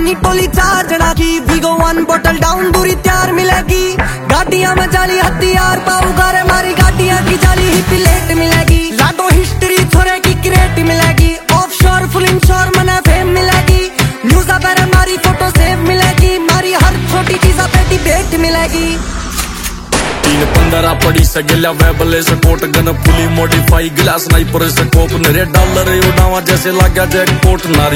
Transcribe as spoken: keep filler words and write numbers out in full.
अपनी टोली चार जना की, वीगो वन बोतल डाउन दूरी तैयार मिलेगी। गाड़ियां में जाली हथियार पाऊ गारे मारी, गाड़ियां की जाली ही प्लेट मिलेगी। लाडो हिस्ट्री छोरे की क्रेट मिलेगी, ऑफशोर फुल इंश्योर मने फेम मिलेगी। न्यूज़ पर हमारी फोटो सेव मिलेगी, मारी हर छोटी चीज पे डिबेट मिलेगी। तीन पंद्रह पड़ी से गिला वेबले से कोट गन फुली मॉडिफाई, गिलास नाइपर से कोप नरे डॉलर उड़ावा जैसे लगा जैकपॉट। नारी